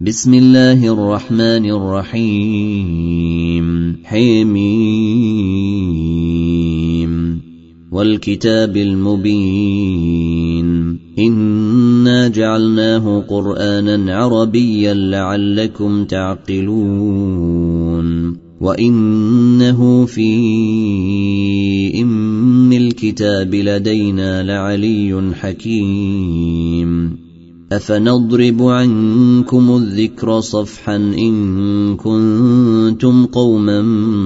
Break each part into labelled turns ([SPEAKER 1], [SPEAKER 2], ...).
[SPEAKER 1] بسم الله الرحمن الرحيم حميم والكتاب المبين إنا جعلناه قرآنا عربيا لعلكم تعقلون وإنه في أم الكتاب لدينا لعلي حكيم أفنضرب عنكم الذكر صفحا إن كنتم قوما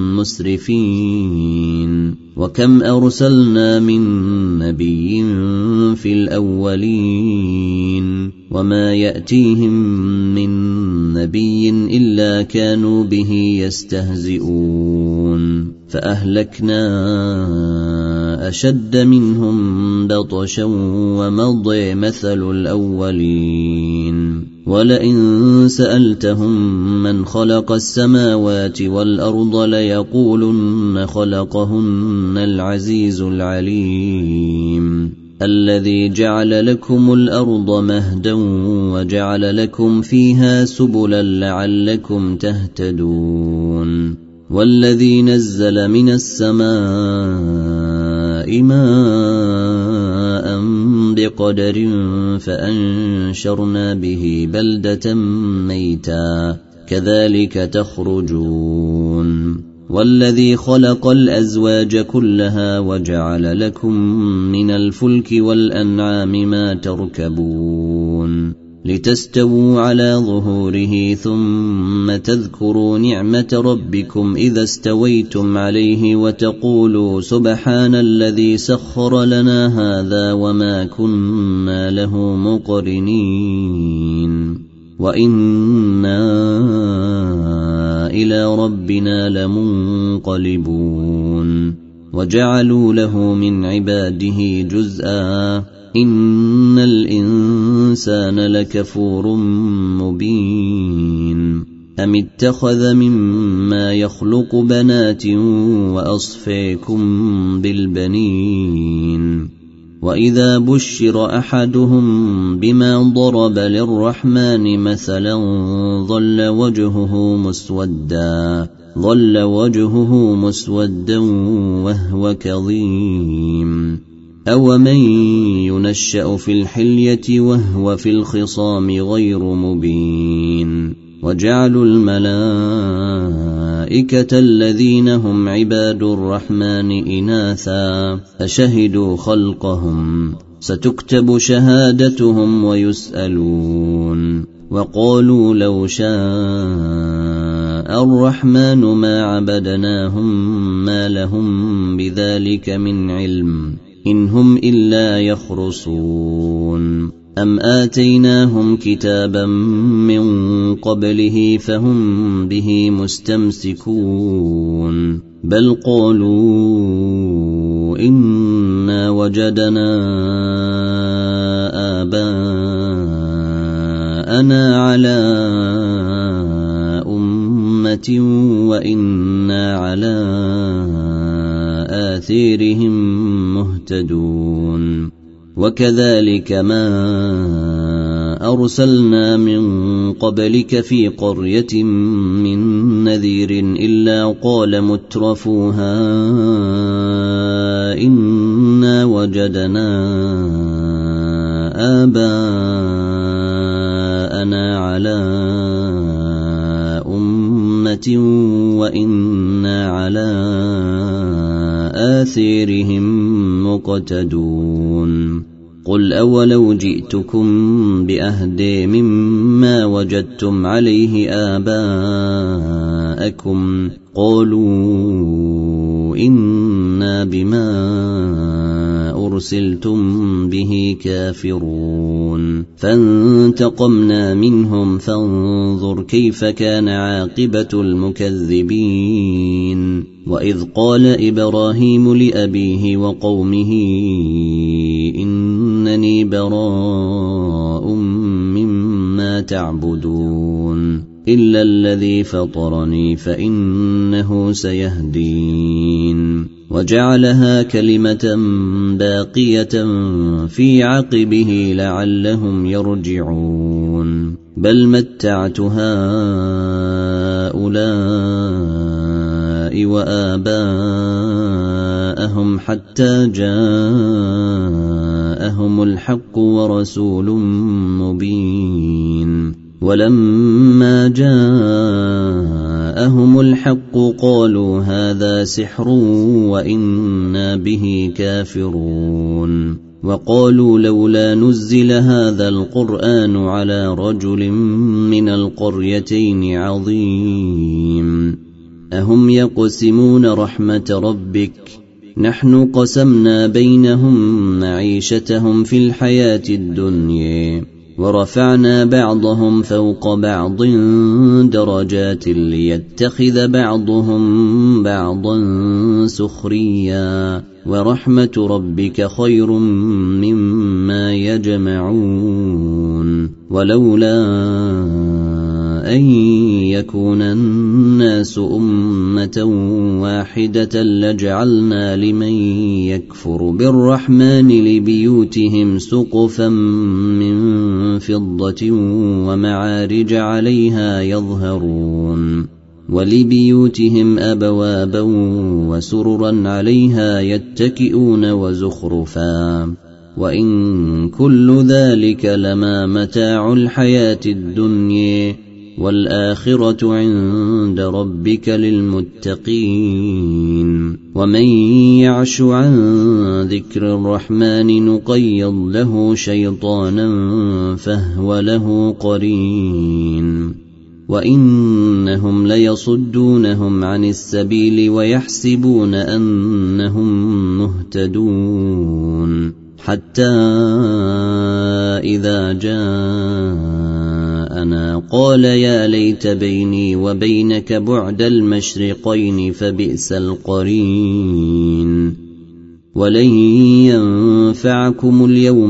[SPEAKER 1] مسرفين وكم أرسلنا من نبي في الأولين وما يأتيهم من نبي إلا كانوا به يستهزئون فأهلكنا أشد منهم بطشا ومضى مثل الأولين ولئن سألتهم من خلق السماوات والأرض ليقولن خلقهن العزيز العليم الذي جعل لكم الأرض مهدا وجعل لكم فيها سبلا لعلكم تهتدون والذي نزل من السماء ماء بقدر فأنشرنا به بلدة ميتا كذلك تخرجون والذي خلق الأزواج كلها وجعل لكم من الفلك والأنعام ما تركبون لتستووا على ظهوره ثم تذكروا نعمة ربكم إذا استويتم عليه وتقولوا سبحان الذي سخر لنا هذا وما كنا له مقرنين وإنا إلى ربنا لمنقلبون وجعلوا له من عباده جزءا إن الإنسان لكفور مبين أم اتخذ مما يخلق بنات وأصفيكم بالبنين وإذا بشر أحدهم بما ضرب للرحمن مثلا ظل وجهه مسودا وهو كظيم أومن ينشأ في الحلية وهو في الخصام غير مبين وجعلوا الملائكة الذين هم عباد الرحمن إناثا أشهدوا خلقهم ستكتب شهادتهم ويسألون وقالوا لو شاء الرحمن ما عبدناهم ما لهم بذلك من علم إن هم إلا يخرصون أم آتيناهم كتابا من قبله فهم به مستمسكون بل قالوا إنا وجدنا آباءنا على أمة وإنا على آثارهم مهتدون وكذلك ما أرسلنا من قبلك في قرية من نذير إلا قال مترفوها إنا وجدنا آباءنا على أمة وإنا على آثارهم مقتدون قل أولو جئتكم بأهدى مما وجدتم عليه آباءكم قالوا إنا بما أرسلتم به كافرون فانتقمنا منهم فانظر كيف كان عاقبة المكذبين وإذ قال إبراهيم لأبيه وقومه إنني براء مما تعبدون إلا الذي فطرني فإنه سيهدين وجعلها كلمة باقية في عقبه لعلهم يرجعون بل متعت هؤلاء وآباءهم حتى جاءهم الحق ورسول مبين ولما جاءهم الحق قالوا هذا سحر وإنا به كافرون وقالوا لولا نزل هذا القرآن على رجل من القريتين عظيم أهم يقسمون رحمة ربك نحن قسمنا بينهم معيشتهم في الحياة الدنيا ورفعنا بعضهم فوق بعض درجات ليتخذ بعضهم بعضا سخريا ورحمة ربك خير مما يجمعون ولولا أن يكون الناس أمة واحدة لجعلنا لمن يكفر بالرحمن لبيوتهم سقفا من فضة ومعارج عليها يظهرون ولبيوتهم أبوابا وسررا عليها يتكئون وزخرفا وإن كل ذلك لما متاع الحياة الدنيا والآخرة عند ربك للمتقين ومن يعش عن ذكر الرحمن نقيض له شيطانا فهو له قرين وإنهم ليصدونهم عن السبيل ويحسبون أنهم مهتدون حتى إذا جاءنا قال يا ليت بيني وبينك بعد المشرقين فبئس القرين ولن ينفعكم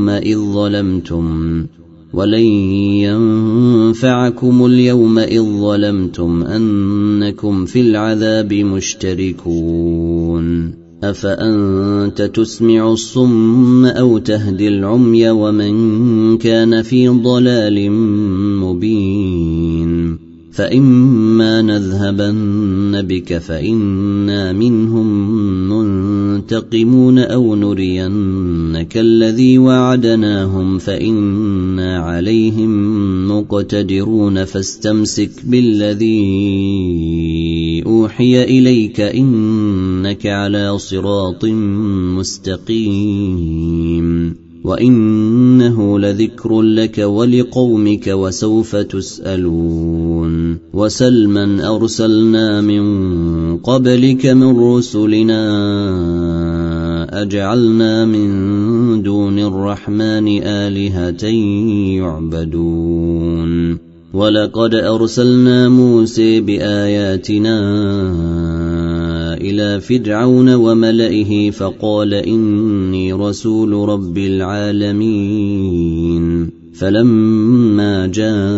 [SPEAKER 1] اليوم إذ ظلمتم أنكم في العذاب مشتركون أفأنت تسمع الصم أو تهدي العمي ومن كان في ضلال مبين فإما نذهبن بك فإنا منهم منتقمون أو نرينك الذي وعدناهم فإنا عليهم مقتدرون فاستمسك بالذي أوحي إليك إنك على صراط مستقيم وإنه لذكر لك ولقومك وسوف تسألون وسل من أرسلنا من قبلك من رسلنا أجعلنا من دون الرحمن آلهة يعبدون ولقد أرسلنا موسى بآياتنا إلى فرعون وملئه فقال إني رسول رب العالمين فلما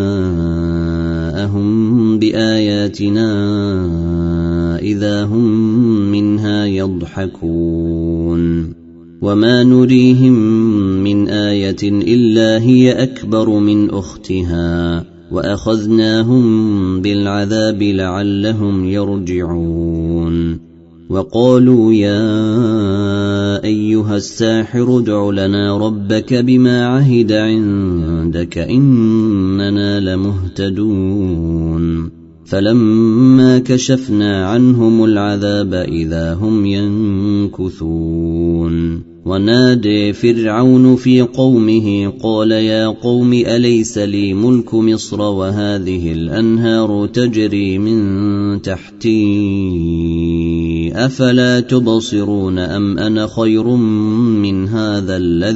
[SPEAKER 1] جاءهم بآياتنا إذا هم منها يضحكون وما نريهم من آية إلا هي أكبر من أختها وأخذناهم بالعذاب لعلهم يرجعون وقالوا يا أيها الساحر ادع لنا ربك بما عهد عندك إننا لمهتدون فلما كشفنا عنهم العذاب إذا هم ينكثون ونادى فرعون في قومه قال يا قوم أليس لي ملك مصر وهذه الأنهار تجري من تحتي أفلا تبصرون أم أنا خير من هذا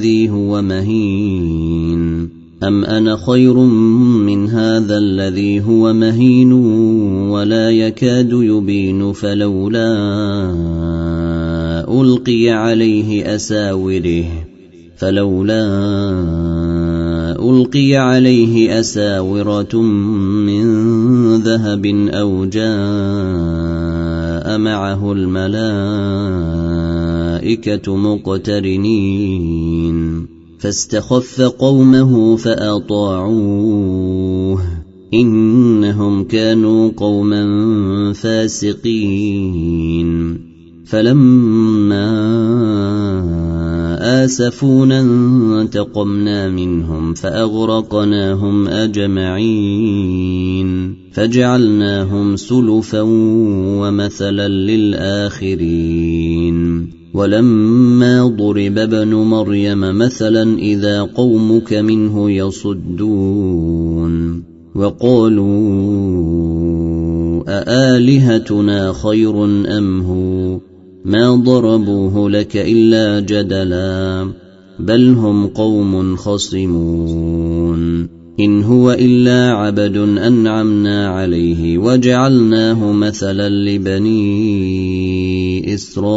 [SPEAKER 1] الذي هو مهين ولا يكاد يبين فلولا ألقي عليه أساورة من ذهب أو جاء معه الملائكة مقترنين فاستخف قومه فأطاعوه إنهم كانوا قوما فاسقين فلما آسفونا انتقمنا منهم فأغرقناهم أجمعين فجعلناهم سلفا ومثلا للآخرين ولما ضرب ابن مريم مثلا إذا قومك منه يصدون وقالوا أآلهتنا خير أم هو ما ضربوه لك إلا جدلا بل هم قوم خصمون إن هو إلا عبد أنعمنا عليه وجعلناه مثلا لبني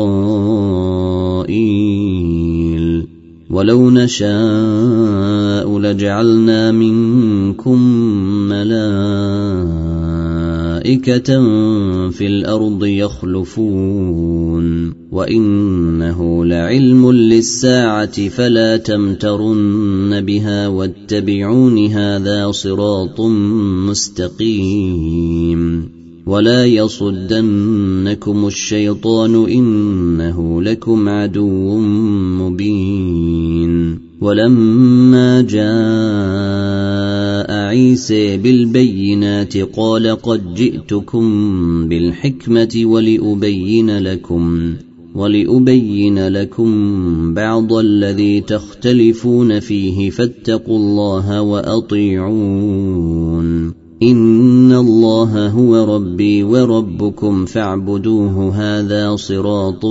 [SPEAKER 1] إسرائيل ولو نشاء لجعلنا منكم ملائكة في الأرض يخلفون وإنه لعلم للساعة فلا تمترن بها واتبعون هذا صراط مستقيم ولا يصدنكم الشيطان إنه لكم عدو مبين ولما جاء عيسى بالبينات قال قد جئتكم بالحكمة ولأبين لكم بعض الذي تختلفون فيه فاتقوا الله وأطيعون إن الله هو ربي وربكم فاعبدوه هذا صراط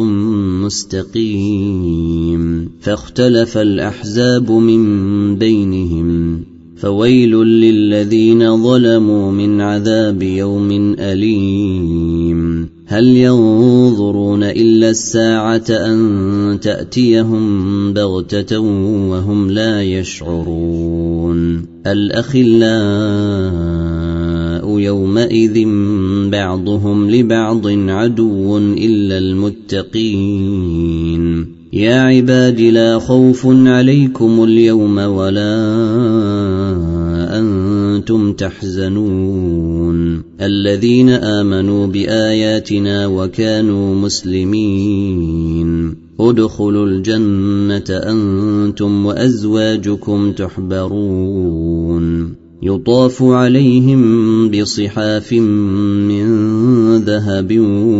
[SPEAKER 1] مستقيم فاختلف الأحزاب من بينهم فويل للذين ظلموا من عذاب يوم أليم هل ينظرون إلا الساعة أن تأتيهم بغتة وهم لا يشعرون الأخلاء يومئذ بعضهم لبعض عدو إلا المتقين يا عباد لا خوف عليكم اليوم ولا أنتم تحزنون الذين آمنوا بآياتنا وكانوا مسلمين ادخلوا الجنة أنتم وأزواجكم تحبرون يطاف عليهم بصحاف من ذهب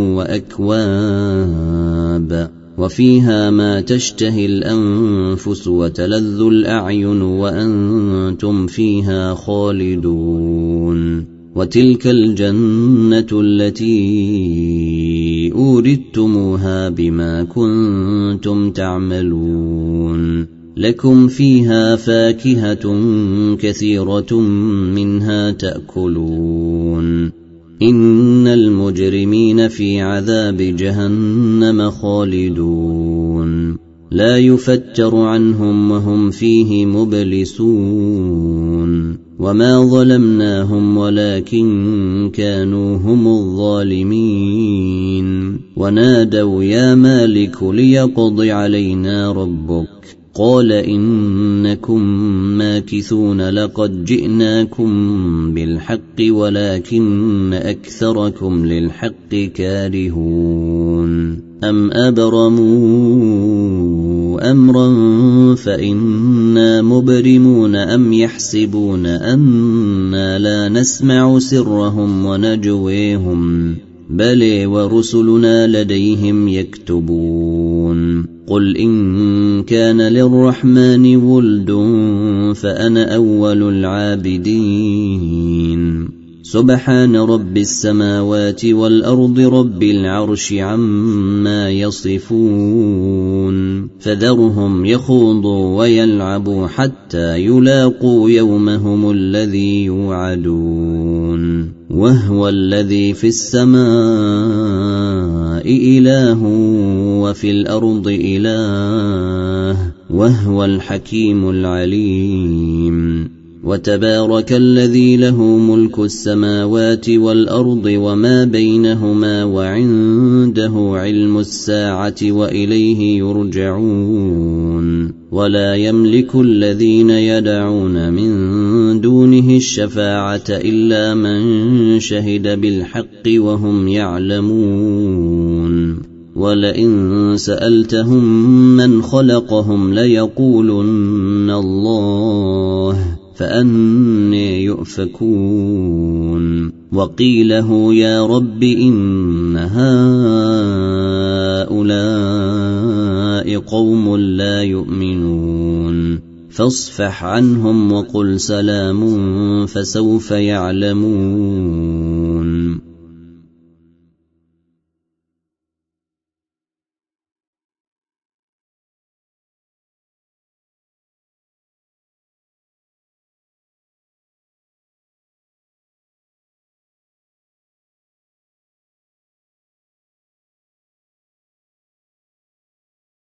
[SPEAKER 1] وأكواب وفيها ما تشتهي الأنفس وتلذ الأعين وأنتم فيها خالدون وتلك الجنة التي أوردتموها بما كنتم تعملون لكم فيها فاكهة كثيرة منها تأكلون إن المجرمين في عذاب جهنم خالدون لا يفتر عنهم وهم فيه مبلسون وما ظلمناهم ولكن كانوا هم الظالمين ونادوا يا مالك ليقض علينا ربك قال إنكم ماكثون لقد جئناكم بالحق ولكن أكثركم للحق كارهون أم أبرموا أمرا فإنا مبرمون أم يحسبون أنا لا نسمع سرهم ونجويهم بلى ورسلنا لديهم يكتبون قل إن كان للرحمن ولد فأنا أول العابدين سبحان رب السماوات والأرض رب العرش عما يصفون فذرهم يخوضوا ويلعبوا حتى يلاقوا يومهم الذي يوعدون وهو الذي في السماء إله وفي الأرض إله وهو الحكيم العليم وتبارك الذي له ملك السماوات والأرض وما بينهما وعنده علم الساعة وإليه يرجعون ولا يملك الذين يدعون من دونه الشفاعة إلا من شهد بالحق وهم يعلمون ولئن سألتهم من خلقهم ليقولن الله فأني يؤفكون وقيله يا رب إن هؤلاء قوم لا يؤمنون فاصفح عنهم وقل سلام فسوف يعلمون